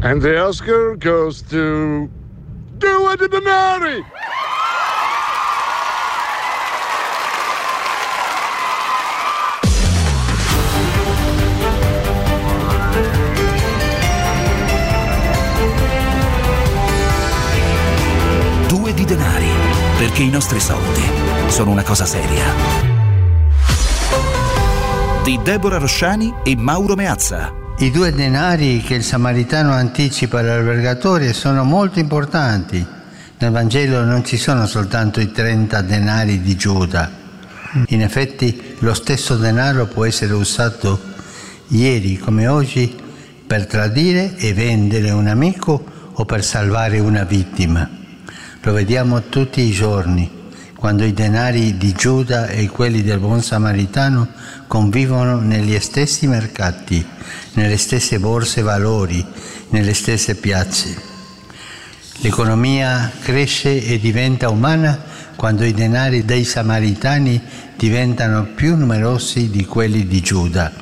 And the Oscar goes to Due di Denari! Due di denari, perché i nostri soldi sono una cosa seria. Di Deborah Rosciani e Mauro Meazza. I 2 denari che il Samaritano anticipa all'albergatore sono molto importanti. Nel Vangelo non ci sono soltanto i 30 denari di Giuda. In effetti lo stesso denaro può essere usato ieri come oggi per tradire e vendere un amico o per salvare una vittima. Lo vediamo tutti i giorni, quando i denari di Giuda e quelli del buon samaritano convivono negli stessi mercati, nelle stesse borse valori, nelle stesse piazze. L'economia cresce e diventa umana quando i denari dei samaritani diventano più numerosi di quelli di Giuda.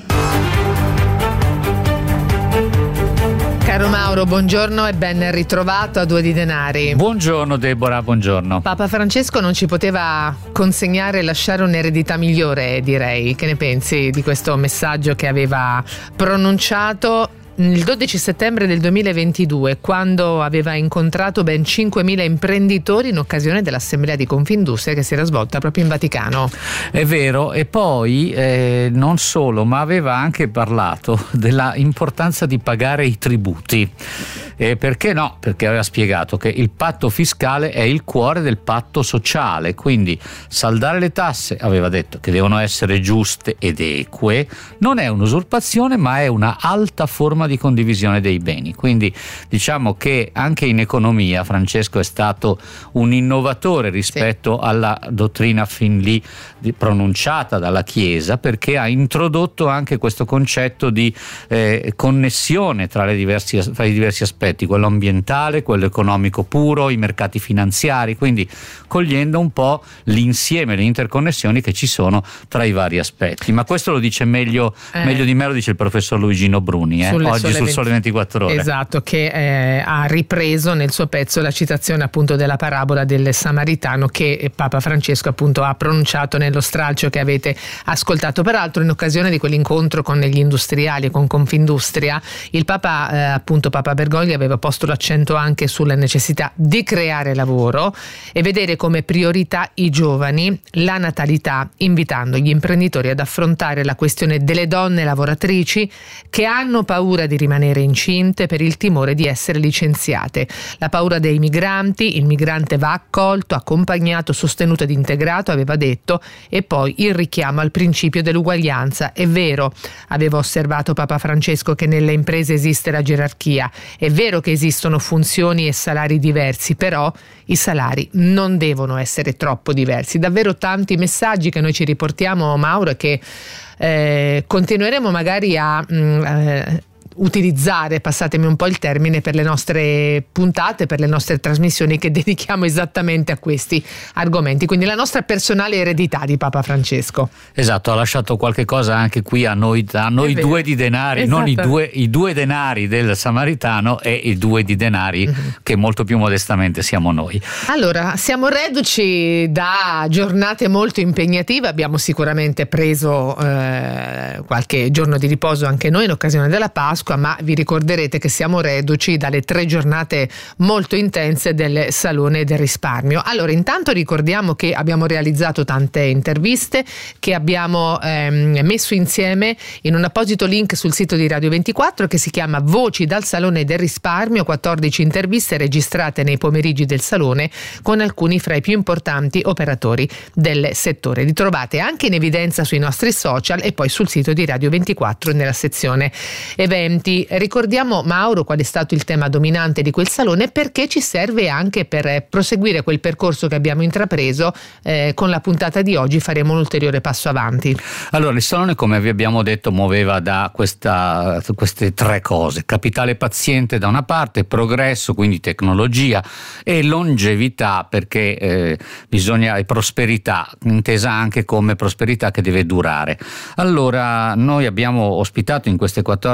Caro Mauro, buongiorno e ben ritrovato a Due di Denari. Buongiorno Deborah, buongiorno. Papa Francesco non ci poteva consegnare e lasciare un'eredità migliore, direi. Che ne pensi di questo messaggio che aveva pronunciato il 12 settembre del 2022, quando aveva incontrato ben 5.000 imprenditori in occasione dell'assemblea di Confindustria che si era svolta proprio in Vaticano? È vero, e poi non solo, ma aveva anche parlato della importanza di pagare i tributi. Perché no? Perché aveva spiegato che il patto fiscale è il cuore del patto sociale, quindi saldare le tasse, aveva detto che devono essere giuste ed eque, non è un'usurpazione ma è una alta forma di condivisione dei beni. Quindi diciamo che anche in economia Francesco è stato un innovatore rispetto alla dottrina fin lì pronunciata dalla Chiesa, perché ha introdotto anche questo concetto di connessione tra i diversi aspetti, quello ambientale, quello economico puro, i mercati finanziari, quindi cogliendo un po' l'insieme, le interconnessioni che ci sono tra i vari aspetti. Ma questo lo dice meglio di me, lo dice il professor Luigino Bruni oggi sul Sole 24 Ore. Esatto, che ha ripreso nel suo pezzo la citazione appunto della parabola del Samaritano che Papa Francesco appunto ha pronunciato nello stralcio che avete ascoltato. Peraltro in occasione di quell'incontro con gli industriali e con Confindustria, il Papa Papa Bergoglio aveva posto l'accento anche sulla necessità di creare lavoro e vedere come priorità i giovani, la natalità, invitando gli imprenditori ad affrontare la questione delle donne lavoratrici che hanno paura di rimanere incinte per il timore di essere licenziate. La paura dei migranti, il migrante va accolto, accompagnato, sostenuto ed integrato, aveva detto, e poi il richiamo al principio dell'uguaglianza. È vero, aveva osservato Papa Francesco, che nelle imprese esiste la gerarchia, è vero che esistono funzioni e salari diversi, però i salari non devono essere troppo diversi. Davvero tanti messaggi che noi ci riportiamo, Mauro, e che continueremo magari a utilizzare, passatemi un po' il termine, per le nostre puntate, per le nostre trasmissioni che dedichiamo esattamente a questi argomenti. Quindi la nostra personale eredità di Papa Francesco. Esatto, ha lasciato qualche cosa anche qui a noi due di denari, esatto. Non i due denari del Samaritano e i 2 di denari che molto più modestamente siamo noi. Allora, siamo reduci da giornate molto impegnative, abbiamo sicuramente preso qualche giorno di riposo anche noi in occasione della Pasqua, ma vi ricorderete che siamo reduci dalle 3 giornate molto intense del Salone del Risparmio. Allora, intanto ricordiamo che abbiamo realizzato tante interviste che abbiamo messo insieme in un apposito link sul sito di Radio 24 che si chiama Voci dal Salone del Risparmio, 14 interviste registrate nei pomeriggi del Salone con alcuni fra i più importanti operatori del settore. Li trovate anche in evidenza sui nostri social e poi sul sito di Radio 24 nella sezione eventi. Ricordiamo, Mauro, qual è stato il tema dominante di quel salone, perché ci serve anche per proseguire quel percorso che abbiamo intrapreso. Con la puntata di oggi faremo un ulteriore passo avanti. Allora, il salone, come vi abbiamo detto, muoveva da queste 3 cose: capitale paziente da una parte, progresso, quindi tecnologia, e longevità, perché e prosperità, intesa anche come prosperità che deve durare. Allora, noi abbiamo ospitato in queste 14 interviste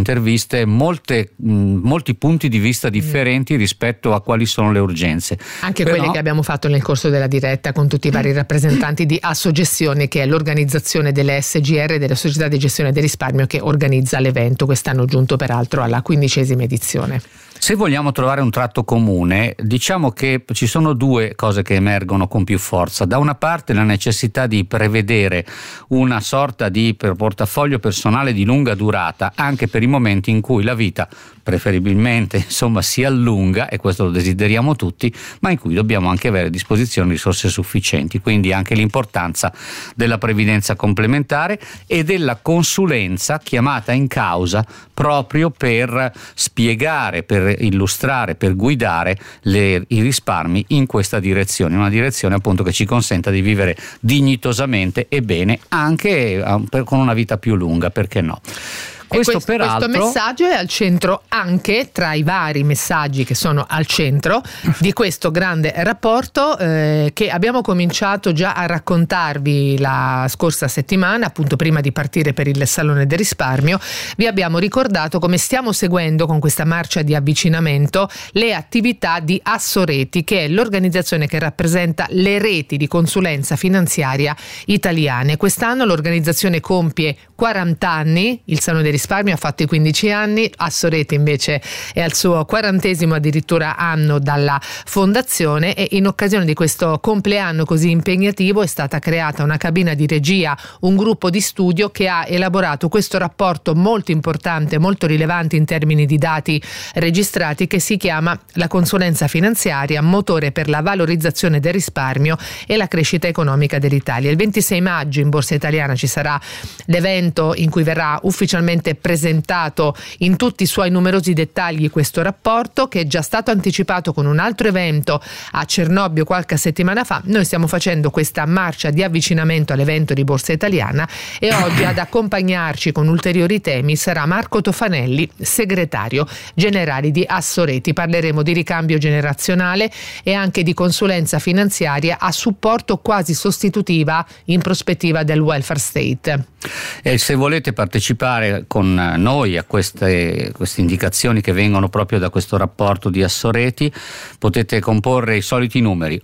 interviste molti punti di vista differenti rispetto a quali sono le urgenze. Anche quelle che abbiamo fatto nel corso della diretta con tutti i vari rappresentanti di Assogestione, che è l'organizzazione delle SGR, delle società di gestione del risparmio, che organizza l'evento, quest'anno giunto peraltro alla 15ª edizione. Se vogliamo trovare un tratto comune, diciamo che ci sono due cose che emergono con più forza. Da una parte la necessità di prevedere una sorta di portafoglio personale di lunga durata, anche per i momenti in cui la vita preferibilmente si allunga, e questo lo desideriamo tutti, ma in cui dobbiamo anche avere a disposizione risorse sufficienti. Quindi anche l'importanza della previdenza complementare e della consulenza chiamata in causa proprio per spiegare, per illustrare, per guidare i risparmi in questa direzione, una direzione appunto che ci consenta di vivere dignitosamente e bene, anche con una vita più lunga, perché no? Questo messaggio è al centro, anche tra i vari messaggi che sono al centro di questo grande rapporto che abbiamo cominciato già a raccontarvi la scorsa settimana, appunto prima di partire per il Salone del Risparmio. Vi abbiamo ricordato come stiamo seguendo con questa marcia di avvicinamento le attività di Assoreti, che è l'organizzazione che rappresenta le reti di consulenza finanziaria italiane. Quest'anno l'organizzazione compie 40 anni, il Salone del Risparmio ha fatto i 15 anni, Assoreti invece è al suo 40° addirittura anno dalla fondazione, e in occasione di questo compleanno così impegnativo è stata creata una cabina di regia, un gruppo di studio che ha elaborato questo rapporto molto importante, molto rilevante in termini di dati registrati, che si chiama La consulenza finanziaria, motore per la valorizzazione del risparmio e la crescita economica dell'Italia. Il 26 maggio in Borsa Italiana ci sarà l'evento in cui verrà ufficialmente presentato in tutti i suoi numerosi dettagli questo rapporto, che è già stato anticipato con un altro evento a Cernobbio qualche settimana fa. Noi stiamo facendo questa marcia di avvicinamento all'evento di Borsa Italiana, e oggi ad accompagnarci con ulteriori temi sarà Marco Tofanelli, segretario generale di Assoreti. Parleremo di ricambio generazionale e anche di consulenza finanziaria a supporto quasi sostitutiva in prospettiva del welfare state. E se volete partecipare con noi a queste indicazioni che vengono proprio da questo rapporto di Assoreti, potete comporre i soliti numeri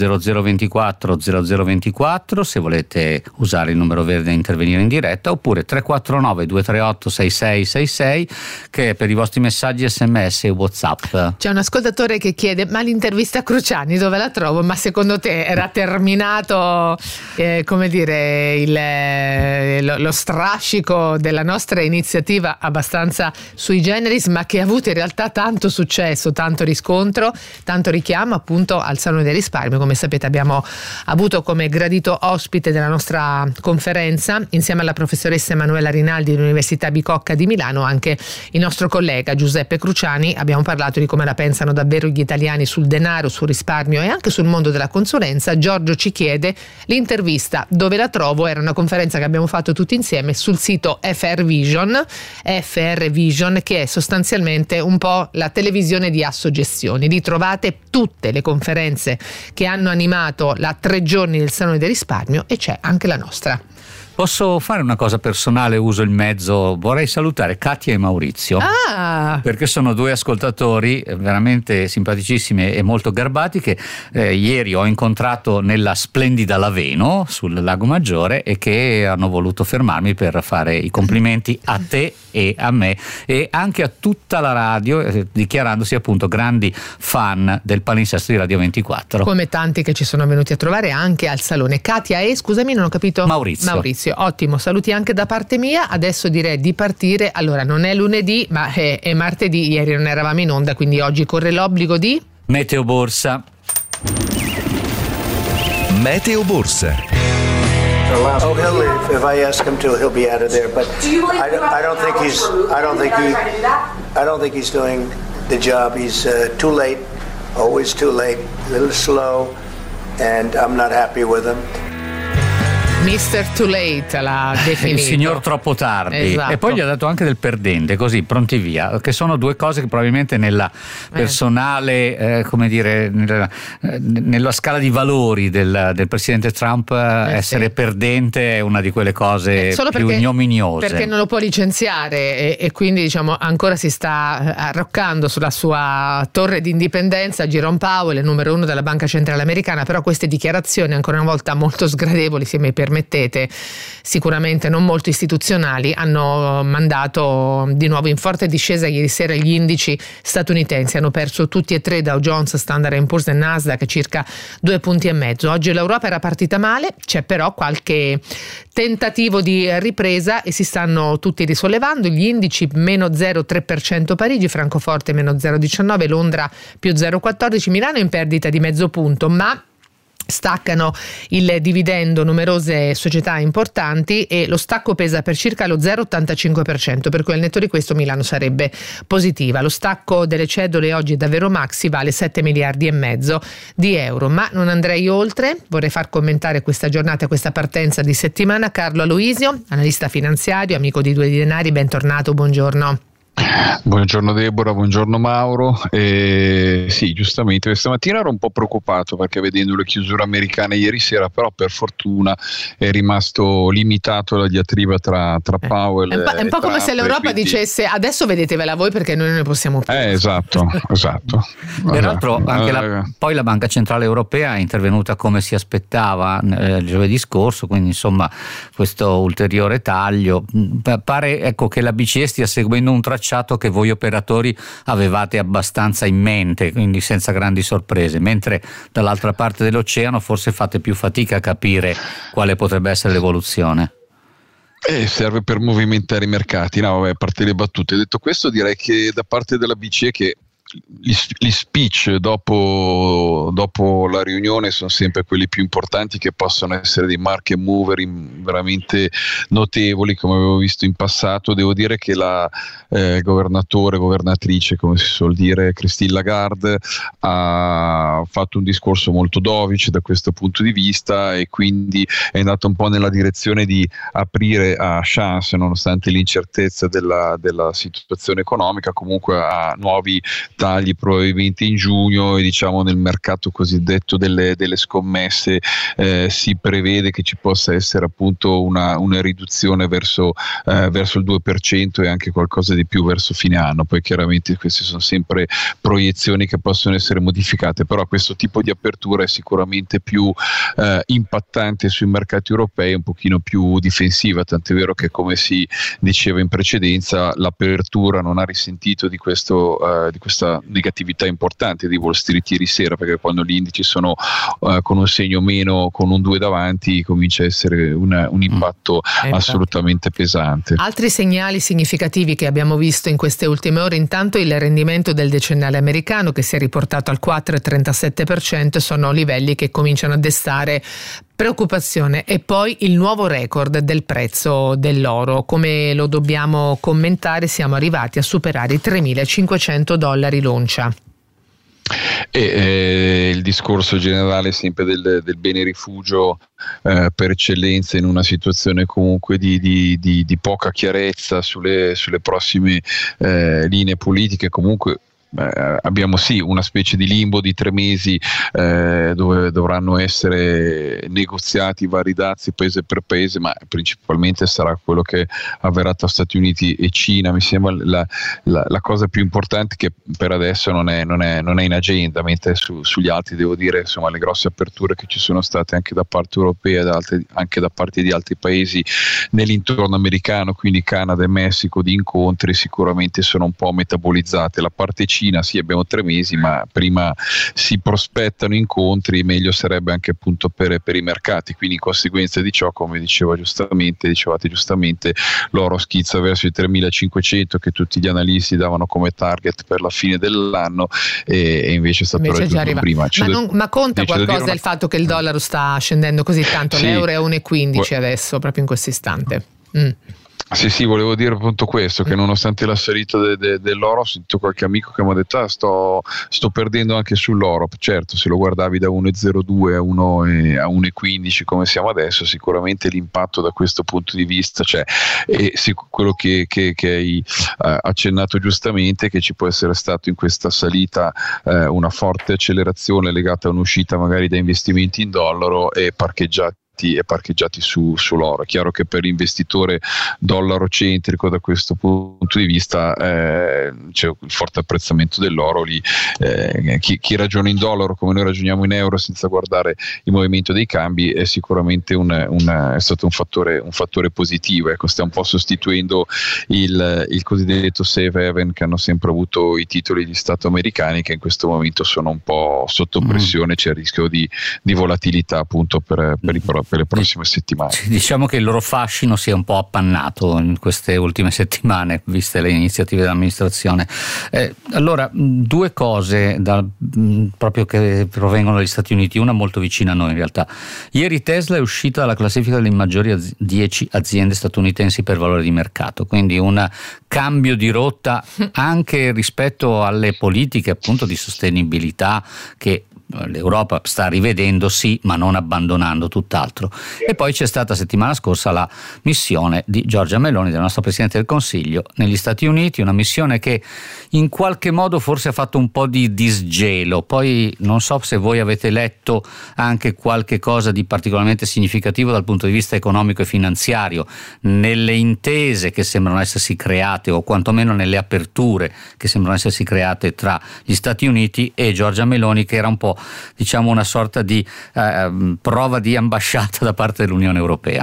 80024 0024 se volete usare il numero verde e intervenire in diretta, oppure 349 238 6666 che è per i vostri messaggi SMS e WhatsApp. C'è un ascoltatore che chiede: ma l'intervista a Cruciani dove la trovo? Ma secondo te era terminato lo strascico della nostra iniziativa abbastanza sui generis, ma che ha avuto in realtà tanto successo, tanto riscontro, tanto richiamo appunto al Salone del Risparmio? Come sapete abbiamo avuto come gradito ospite della nostra conferenza, insieme alla professoressa Emanuela Rinaldi dell'Università Bicocca di Milano, anche il nostro collega Giuseppe Cruciani. Abbiamo parlato di come la pensano davvero gli italiani sul denaro, sul risparmio e anche sul mondo della consulenza. Giorgio ci chiede: l'intervista dove la trovo? Era una conferenza che abbiamo fatto tutti insieme sul sito FR Vision, che è sostanzialmente un po' la televisione di Assogestioni. Lì trovate tutte le conferenze che hanno animato la 3 giorni del Salone del Risparmio, e c'è anche la nostra. Posso fare una cosa personale, uso il mezzo, vorrei salutare Katia e Maurizio, perché sono due ascoltatori veramente simpaticissimi e molto garbati che ieri ho incontrato nella splendida Laveno sul Lago Maggiore, e che hanno voluto fermarmi per fare i complimenti a te e a me e anche a tutta la radio, dichiarandosi appunto grandi fan del palinsesto di Radio 24. Come tanti che ci sono venuti a trovare anche al Salone. Katia e, scusami, non ho capito. Maurizio. Ottimo, saluti anche da parte mia. Adesso direi di partire. Allora, non è lunedì, ma è martedì. Ieri non eravamo in onda, quindi oggi corre l'obbligo di Meteo Borsa. Meteo Borsa. Oh, he'll leave. If I ask him to, he'll be out of there. But I don't think he's doing the job. He's too late, always too late, a little slow, and I'm not happy with him. Mr. Too Late l'ha definito. Il signor troppo tardi. Esatto. E poi gli ha dato anche del perdente, così, pronti via, che sono due cose che probabilmente nella personale, come dire, nella scala di valori del presidente Trump, essere perdente è una di quelle cose più ignominiose. Perché non lo può licenziare e quindi diciamo ancora si sta arroccando sulla sua torre di indipendenza. Jerome Powell, il numero 1 della Banca Centrale Americana, però queste dichiarazioni ancora una volta molto sgradevoli, se mi permettete, sicuramente non molto istituzionali, hanno mandato di nuovo in forte discesa ieri sera gli indici statunitensi. Hanno perso tutti e tre, Dow Jones, Standard & Poor's e Nasdaq, circa 2,5 punti. Oggi l'Europa era partita male, c'è però qualche tentativo di ripresa e si stanno tutti risollevando. Gli indici meno 0,3% Parigi, Francoforte meno 0,19%, Londra più 0,14%, Milano in perdita di mezzo punto, ma staccano il dividendo numerose società importanti e lo stacco pesa per circa lo 0,85%, per cui al netto di questo Milano sarebbe positiva. Lo stacco delle cedole oggi è davvero maxi, vale 7,5 miliardi di euro, ma non andrei oltre. Vorrei far commentare questa giornata, questa partenza di settimana, Carlo Aloisio, analista finanziario, amico di Due Denari, bentornato, buongiorno. Buongiorno Deborah, buongiorno Mauro. Sì, giustamente questa mattina ero un po' preoccupato perché vedendo le chiusure americane ieri sera, però per fortuna è rimasto limitato la diatriba tra Powell è un po' come se l'Europa dicesse adesso vedetevela voi perché noi non ne possiamo più. Esatto. Peraltro anche poi la Banca Centrale Europea è intervenuta come si aspettava giovedì scorso, quindi insomma questo ulteriore taglio pare che la BCE stia seguendo un tracciato che voi operatori avevate abbastanza in mente, quindi senza grandi sorprese, mentre dall'altra parte dell'oceano forse fate più fatica a capire quale potrebbe essere l'evoluzione. Serve per movimentare i mercati. No, vabbè, a parte le battute, detto questo direi che da parte della BCE che gli speech dopo la riunione sono sempre quelli più importanti, che possono essere dei market mover veramente notevoli come avevo visto in passato. Devo dire che la governatrice, come si suol dire, Christine Lagarde, ha fatto un discorso molto dovice da questo punto di vista e quindi è andato un po' nella direzione di aprire a chance, nonostante l'incertezza della situazione economica, comunque a nuovi tagli probabilmente in giugno, e diciamo nel mercato cosiddetto delle scommesse si prevede che ci possa essere appunto una riduzione verso il 2% e anche qualcosa di più verso fine anno. Poi chiaramente queste sono sempre proiezioni che possono essere modificate, però questo tipo di apertura è sicuramente più impattante sui mercati europei, un pochino più difensiva, tant'è vero che, come si diceva in precedenza, l'apertura non ha risentito di questa negatività importante di Wall Street ieri sera, perché quando gli indici sono con un segno meno, con un 2 davanti, comincia a essere un impatto assolutamente pesante. Altri segnali significativi che abbiamo visto in queste ultime ore: intanto il rendimento del decennale americano, che si è riportato al 4,37%, sono livelli che cominciano a destare preoccupazione, e poi il nuovo record del prezzo dell'oro. Come lo dobbiamo commentare? Siamo arrivati a superare i $3.500 l'oncia. Il discorso generale sempre del bene rifugio per eccellenza, in una situazione comunque di poca chiarezza sulle prossime linee politiche. Comunque abbiamo sì una specie di limbo di 3 mesi dove dovranno essere negoziati vari dazi paese per paese, ma principalmente sarà quello che avverrà tra Stati Uniti e Cina. Mi sembra la cosa più importante, che per adesso non è in agenda, mentre sugli altri devo dire, insomma, le grosse aperture che ci sono state anche da parte europea e anche da parte di altri paesi nell'intorno americano, quindi Canada e Messico, di incontri sicuramente sono un po' metabolizzate. La parte Cina sì, abbiamo 3 mesi, ma prima si prospettano incontri, meglio sarebbe anche appunto per i mercati. Quindi in conseguenza di ciò, come dicevate giustamente, l'oro schizza verso i 3.500 che tutti gli analisti davano come target per la fine dell'anno, e invece è stato raggiunto prima. Ma conta qualcosa il fatto che il dollaro sta scendendo così tanto? Sì. L'euro è a 1,15 adesso, proprio in questo istante. Sì, volevo dire appunto questo, che nonostante la salita dell'oro ho sentito qualche amico che mi ha detto sto perdendo anche sull'oro. Certo, se lo guardavi da 1,02 a 1,15 come siamo adesso, sicuramente l'impatto da questo punto di vista c'è, e quello che hai accennato giustamente, che ci può essere stato in questa salita una forte accelerazione legata a un'uscita magari da investimenti in dollaro e parcheggiati sull'oro. È chiaro che per l'investitore dollaro-centrico da questo punto di vista c'è un forte apprezzamento dell'oro lì. Chi ragiona in dollaro come noi ragioniamo in euro senza guardare il movimento dei cambi è sicuramente è stato un fattore positivo. Ecco, stiamo un po' sostituendo il cosiddetto safe haven che hanno sempre avuto i titoli di Stato americani, che in questo momento sono un po' sotto pressione. C'è il rischio di volatilità appunto per le prossime settimane. Diciamo che il loro fascino si è un po' appannato in queste ultime settimane, viste le iniziative dell'amministrazione. Allora, due cose proprio che provengono dagli Stati Uniti, una molto vicina a noi in realtà. Ieri Tesla è uscita dalla classifica delle maggiori 10 aziende statunitensi per valore di mercato, quindi un cambio di rotta anche rispetto alle politiche appunto di sostenibilità che l'Europa sta rivedendo, sì, ma non abbandonando tutt'altro. E poi c'è stata settimana scorsa la missione di Giorgia Meloni, del nostro Presidente del Consiglio, negli Stati Uniti, una missione che in qualche modo forse ha fatto un po' di disgelo. Poi non so se voi avete letto anche qualche cosa di particolarmente significativo dal punto di vista economico e finanziario nelle intese che sembrano essersi create, o quantomeno nelle aperture che sembrano essersi create tra gli Stati Uniti e Giorgia Meloni, che era un po', diciamo, una sorta di prova di ambasciata da parte dell'Unione Europea.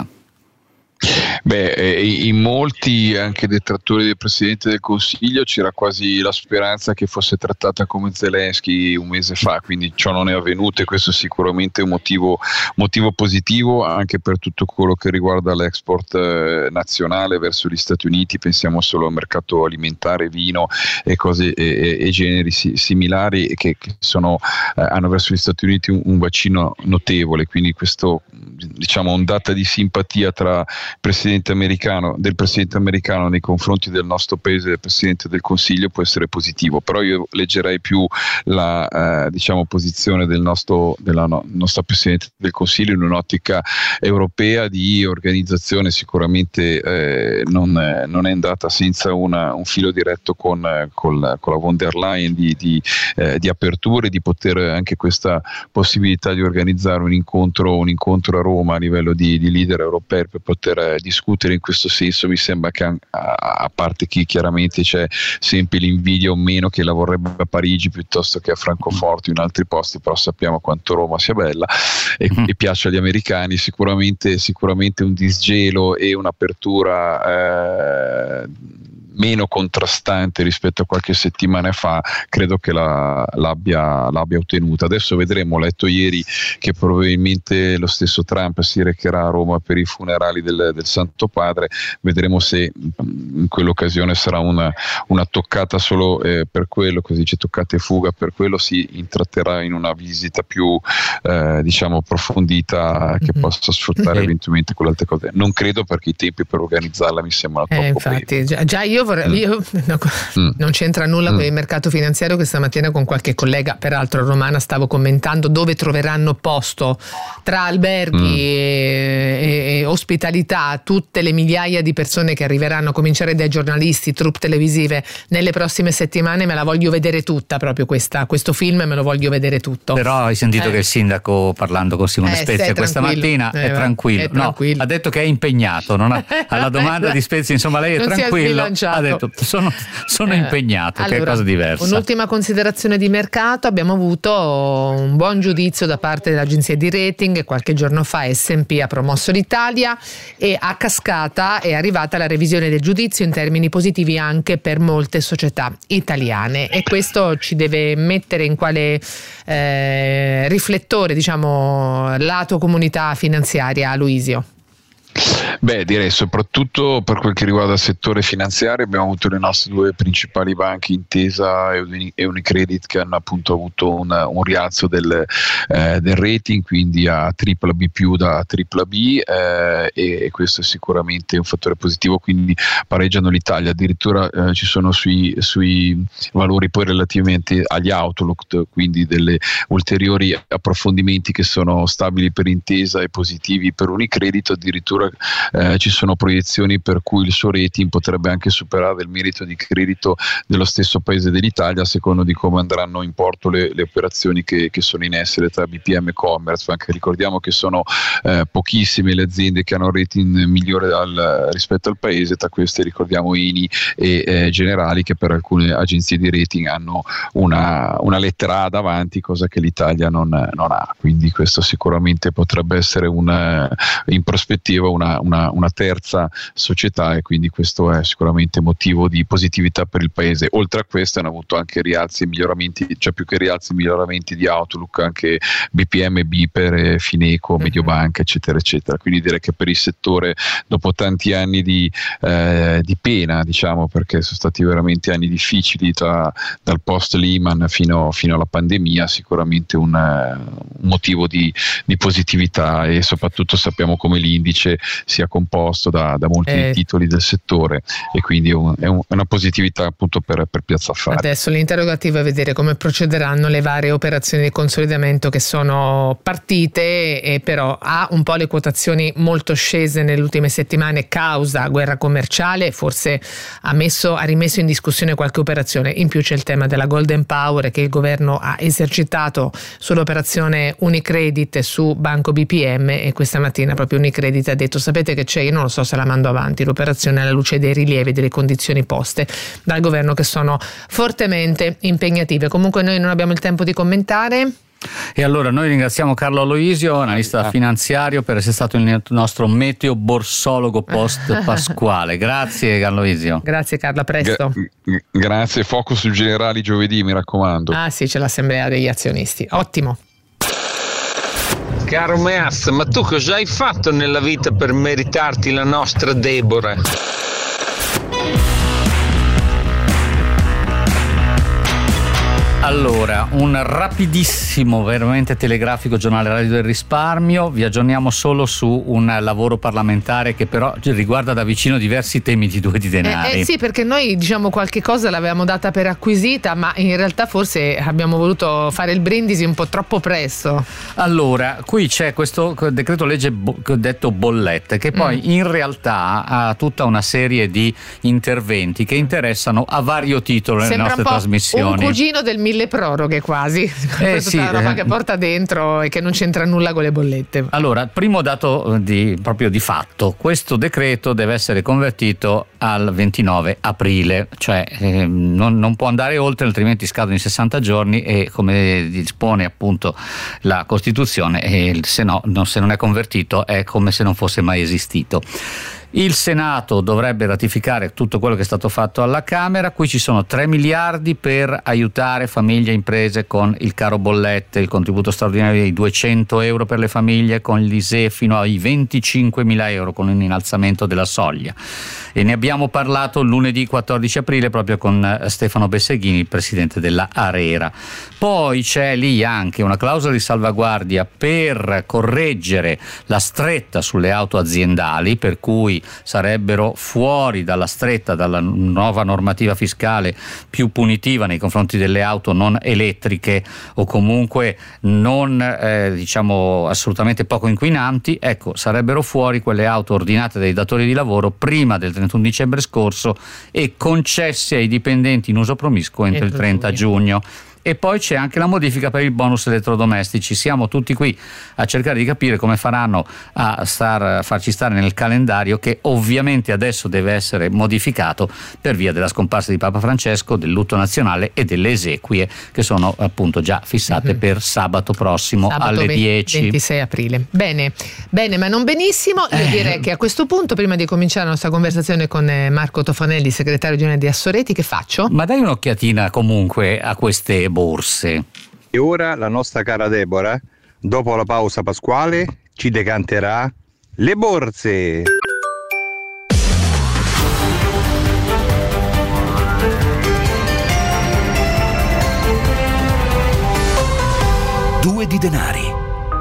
In molti, anche detrattori del Presidente del Consiglio, c'era quasi la speranza che fosse trattata come Zelensky un mese fa, quindi ciò non è avvenuto, e questo è sicuramente un motivo positivo anche per tutto quello che riguarda l'export nazionale verso gli Stati Uniti. Pensiamo solo al mercato alimentare, vino e cose e generi similari che hanno verso gli Stati Uniti un bacino notevole, quindi questo, diciamo, ondata di simpatia del Presidente americano nei confronti del nostro paese, del Presidente del Consiglio, può essere positivo. Però io leggerei più la posizione della nostra Presidente del Consiglio in un'ottica europea di organizzazione. Sicuramente non è andata senza un filo diretto con la von der Leyen di aperture, di poter anche questa possibilità di organizzare un incontro a Roma a livello di leader europei per poter discutere in questo senso. Mi sembra che, a parte chi chiaramente c'è sempre l'invidia o meno che la vorrebbe a Parigi piuttosto che a Francoforte o in altri posti, però sappiamo quanto Roma sia bella e piace agli americani, sicuramente un disgelo e un'apertura meno contrastante rispetto a qualche settimana fa, credo che l'abbia ottenuta. Adesso vedremo. Ho letto ieri che probabilmente lo stesso Trump si recherà a Roma per i funerali del Santo Padre. Vedremo se in quell'occasione sarà una toccata solo per quello, così dice, toccata e fuga, per quello si intratterrà in una visita più approfondita che possa sfruttare eventualmente quelle altre cose. Non credo, perché i tempi per organizzarla mi sembrano troppo infatti brevi. Già io non c'entra nulla con il mercato finanziario, che stamattina con qualche collega, peraltro romana, stavo commentando dove troveranno posto tra alberghi e ospitalità tutte le migliaia di persone che arriveranno, a cominciare dai giornalisti, troupe televisive, nelle prossime settimane. Me la voglio vedere tutta, proprio questo film me lo voglio vedere tutto. Però hai sentito che il sindaco, parlando con Simone Spezia questa mattina, è tranquillo. No, ha detto che è impegnato, alla domanda di Spezia, insomma, lei è tranquillo, ha detto sono impegnato. Allora, che è cosa diversa. Un'ultima considerazione di mercato: abbiamo avuto un buon giudizio da parte dell'agenzia di rating. Qualche giorno fa S&P ha promosso l'Italia e a cascata è arrivata la revisione del giudizio in termini positivi anche per molte società italiane, e questo ci deve mettere in quale riflettore, diciamo, lato comunità finanziaria, Luisio? Beh, direi soprattutto per quel che riguarda il settore finanziario abbiamo avuto le nostre due principali banche, Intesa e Unicredit, che hanno appunto avuto un rialzo del rating, quindi a BBB da BBB, e questo è sicuramente un fattore positivo, quindi pareggiano l'Italia. Addirittura ci sono sui valori poi relativamente agli outlook, quindi delle ulteriori approfondimenti che sono stabili per Intesa e positivi per Unicredit. Addirittura ci sono proiezioni per cui il suo rating potrebbe anche superare il merito di credito dello stesso paese dell'Italia, a secondo di come andranno in porto le operazioni che sono in essere tra BPM e Commerzbank. Ricordiamo che sono pochissime le aziende che hanno un rating migliore rispetto al paese, tra queste ricordiamo INI e Generali, che per alcune agenzie di rating hanno una lettera A davanti, cosa che l'Italia non ha, quindi questo sicuramente potrebbe essere in prospettiva una terza società, e quindi questo è sicuramente motivo di positività per il paese. Oltre a questo hanno avuto anche rialzi e miglioramenti, cioè più che rialzi, miglioramenti di outlook anche BPM, Biper, Fineco, Mediobanca, eccetera eccetera. Quindi direi che per il settore, dopo tanti anni di pena, diciamo, perché sono stati veramente anni difficili dal post Lehman fino alla pandemia, sicuramente un motivo di positività, e soprattutto sappiamo come l'indice sia composto da molti titoli del settore, e quindi è una positività appunto per Piazza Affari. Adesso l'interrogativo è vedere come procederanno le varie operazioni di consolidamento che sono partite, e però ha un po' le quotazioni molto scese nelle ultime settimane causa guerra commerciale, forse ha rimesso in discussione qualche operazione. In più c'è il tema della Golden Power che il governo ha esercitato sull'operazione Unicredit su Banco BPM, e questa mattina proprio Unicredit ha detto: sapete che c'è, io non lo so se la mando avanti l'operazione alla luce dei rilievi, delle condizioni poste dal governo, che sono fortemente impegnative. Comunque noi non abbiamo il tempo di commentare. E allora noi ringraziamo Carlo Aloisio, analista finanziario, per essere stato il nostro meteo borsologo post pasquale. Grazie Aloisio. Grazie Carlo, a presto. Grazie, focus su Generali giovedì, mi raccomando. Ah sì, c'è l'assemblea degli azionisti, ottimo. Caro Meaz, ma tu cosa hai fatto nella vita per meritarti la nostra Deborah? Allora, un rapidissimo, veramente telegrafico giornale radio del risparmio. Vi aggiorniamo solo su un lavoro parlamentare che però riguarda da vicino diversi temi di Due di Denari. Sì, perché noi diciamo qualche cosa l'avevamo data per acquisita, ma in realtà forse abbiamo voluto fare il brindisi un po' troppo presto. Allora, qui c'è questo decreto legge detto bollette, che poi in realtà ha tutta una serie di interventi che interessano a vario titolo nelle nostre trasmissioni. Un cugino del mille proroghe quasi, tutta la roba che porta dentro e che non c'entra nulla con le bollette. Allora, primo dato proprio di fatto: questo decreto deve essere convertito al 29 aprile, cioè non può andare oltre, altrimenti scadono i 60 giorni, e come dispone appunto la Costituzione, se non è convertito è come se non fosse mai esistito. Il Senato dovrebbe ratificare tutto quello che è stato fatto alla Camera. Qui ci sono 3 miliardi per aiutare famiglie e imprese con il caro bollette, il contributo straordinario di 200 euro per le famiglie, con l'ISEE fino ai 25.000 euro con un innalzamento della soglia. E ne abbiamo parlato lunedì 14 aprile proprio con Stefano Besseghini, il presidente della ARERA. Poi c'è lì anche una clausola di salvaguardia per correggere la stretta sulle auto aziendali, per cui sarebbero fuori dalla stretta, dalla nuova normativa fiscale più punitiva nei confronti delle auto non elettriche o comunque non assolutamente poco inquinanti. Ecco, sarebbero fuori quelle auto ordinate dai datori di lavoro prima del 31 dicembre scorso e concesse ai dipendenti in uso promiscuo entro il 30 giugno. E poi c'è anche la modifica per il bonus elettrodomestici. Siamo tutti qui a cercare di capire come faranno a farci stare nel calendario, che ovviamente adesso deve essere modificato per via della scomparsa di Papa Francesco, del lutto nazionale e delle esequie che sono appunto già fissate per sabato prossimo alle 10. 26 aprile. Bene, ma non benissimo. Io direi che a questo punto, prima di cominciare la nostra conversazione con Marco Tofanelli, segretario generale di Assoreti, che faccio? Ma dai un'occhiatina comunque a queste borse. E ora la nostra cara Deborah, dopo la pausa pasquale, ci decanterà le borse. 2 di denari.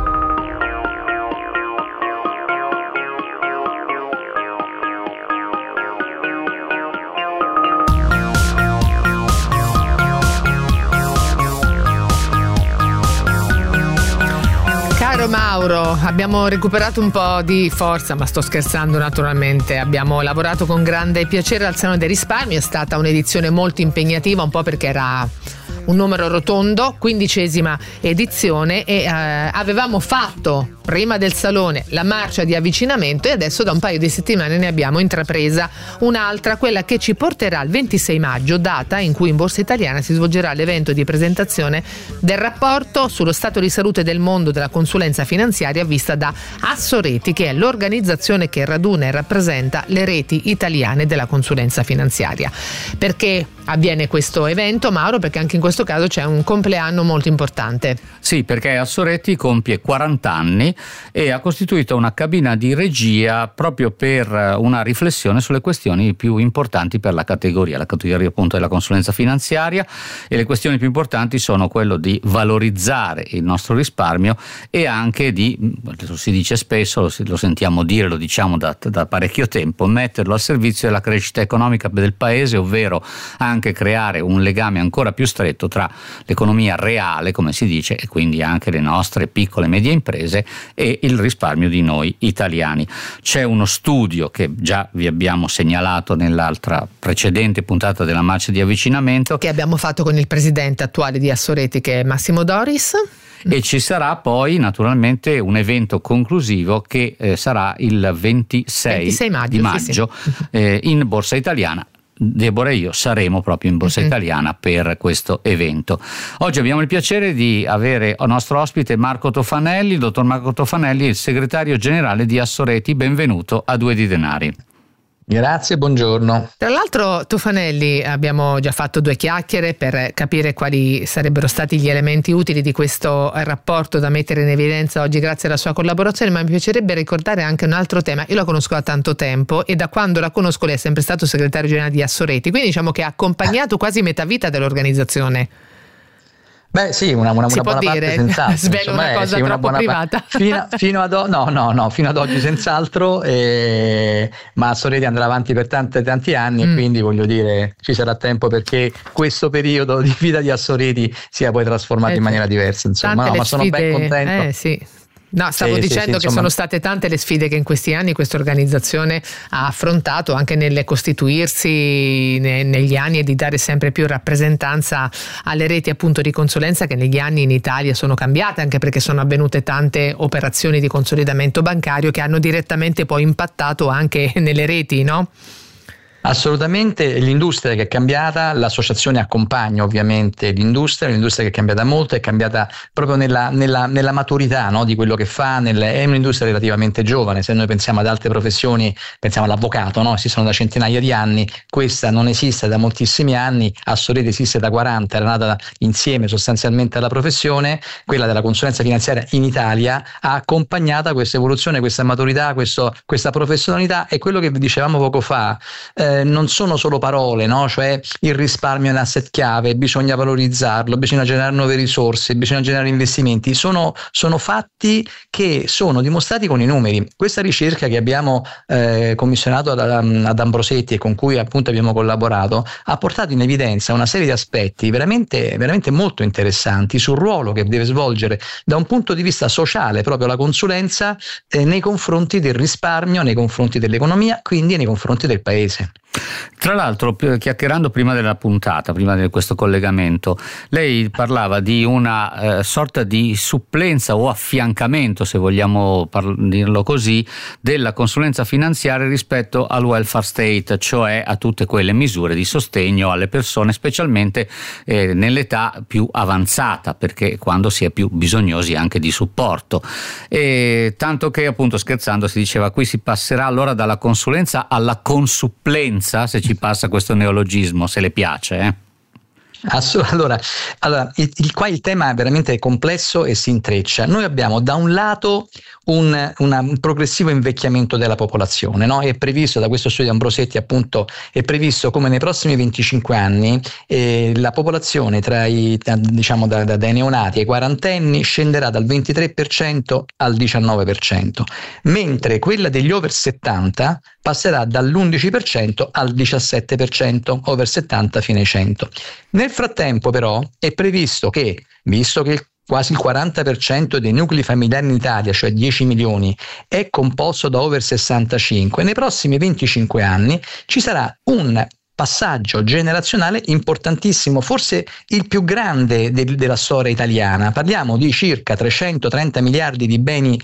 Caro Mauro, abbiamo recuperato un po' di forza, ma sto scherzando naturalmente. Abbiamo lavorato con grande piacere al Salone dei Risparmi, è stata un'edizione molto impegnativa, un po' perché era un numero rotondo, 15ª edizione, e avevamo fatto prima del Salone la marcia di avvicinamento e adesso da un paio di settimane ne abbiamo intrapresa un'altra, quella che ci porterà al 26 maggio, data in cui in Borsa Italiana si svolgerà l'evento di presentazione del rapporto sullo stato di salute del mondo della consulenza finanziaria vista da Assoreti, che è l'organizzazione che raduna e rappresenta le reti italiane della consulenza finanziaria. Perché avviene questo evento, Mauro? Perché anche in questo caso c'è un compleanno molto importante. Sì, perché Assoreti compie 40 anni e ha costituito una cabina di regia proprio per una riflessione sulle questioni più importanti per la categoria appunto della consulenza finanziaria, e le questioni più importanti sono quello di valorizzare il nostro risparmio e anche di, lo si dice spesso, lo sentiamo dire, lo diciamo da parecchio tempo, metterlo al servizio della crescita economica del paese, ovvero anche creare un legame ancora più stretto tra l'economia reale, come si dice, e quindi anche le nostre piccole e medie imprese e il risparmio di noi italiani. C'è uno studio che già vi abbiamo segnalato nell'altra precedente puntata della marcia di avvicinamento, che abbiamo fatto con il presidente attuale di Assoreti, che è Massimo Doris. E ci sarà poi naturalmente un evento conclusivo che sarà il 26 di maggio sì. In Borsa Italiana. Deborah e io saremo proprio in Borsa Italiana per questo evento. Oggi abbiamo il piacere di avere al nostro ospite Marco Tofanelli, il dottor Marco Tofanelli, il segretario generale di Assoreti. Benvenuto a 2 di denari. Grazie, buongiorno. Tra l'altro, Tofanelli, abbiamo già fatto 2 chiacchiere per capire quali sarebbero stati gli elementi utili di questo rapporto da mettere in evidenza oggi grazie alla sua collaborazione, ma mi piacerebbe ricordare anche un altro tema. Io la conosco da tanto tempo e da quando la conosco lei è sempre stato segretario generale di Assoreti, quindi diciamo che ha accompagnato quasi metà vita dell'organizzazione. Beh sì, una buona dire? Parte senz'altro. Svelo una cosa troppo privata. Fino ad oggi senz'altro, ma Assoreti andrà avanti per tanti anni e quindi voglio dire ci sarà tempo perché questo periodo di vita di Assoreti sia poi trasformato in maniera diversa, insomma. Ma sono ben contento. Sì. No, stavo dicendo che sono state tante le sfide che in questi anni questa organizzazione ha affrontato, anche nel costituirsi negli anni e di dare sempre più rappresentanza alle reti appunto di consulenza, che negli anni in Italia sono cambiate, anche perché sono avvenute tante operazioni di consolidamento bancario che hanno direttamente poi impattato anche nelle reti, no? Assolutamente, l'industria che è cambiata, l'associazione accompagna ovviamente l'industria che è cambiata molto, è cambiata proprio nella maturità, no, di quello che fa, è un'industria relativamente giovane. Se noi pensiamo ad altre professioni, pensiamo all'avvocato, no? Esistono da centinaia di anni, questa non esiste da moltissimi anni, Assoreti esiste da 40, era nata insieme sostanzialmente alla professione, quella della consulenza finanziaria in Italia ha accompagnato questa evoluzione, questa maturità, questa professionalità, e quello che dicevamo poco fa, non sono solo parole, no? Cioè il risparmio è un asset chiave, bisogna valorizzarlo, bisogna generare nuove risorse, bisogna generare investimenti, sono fatti che sono dimostrati con i numeri. Questa ricerca che abbiamo commissionato ad Ambrosetti e con cui appunto abbiamo collaborato ha portato in evidenza una serie di aspetti veramente, veramente molto interessanti sul ruolo che deve svolgere da un punto di vista sociale proprio la consulenza nei confronti del risparmio, nei confronti dell'economia, quindi nei confronti del paese. Tra l'altro, chiacchierando prima della puntata, prima di questo collegamento, lei parlava di una sorta di supplenza o affiancamento, se vogliamo dirlo così, della consulenza finanziaria rispetto al welfare state, cioè a tutte quelle misure di sostegno alle persone, specialmente nell'età più avanzata, perché quando si è più bisognosi anche di supporto. E tanto che appunto scherzando si diceva qui si passerà allora dalla consulenza alla consupplenza, se ci passa questo neologismo, se le piace. Allora, qua il tema è veramente complesso e si intreccia. Noi abbiamo da un lato un progressivo invecchiamento della popolazione, no? È previsto da questo studio di Ambrosetti, appunto, è previsto come nei prossimi 25 anni la popolazione dai neonati ai quarantenni scenderà dal 23% al 19%, mentre quella degli over 70 passerà dall'11% al 17%, over 70 fino ai 100. Nel frattempo però è previsto che, visto che quasi il 40% dei nuclei familiari in Italia, cioè 10 milioni, è composto da over 65, nei prossimi 25 anni ci sarà un passaggio generazionale importantissimo, forse il più grande della storia italiana. Parliamo di circa 330 miliardi di beni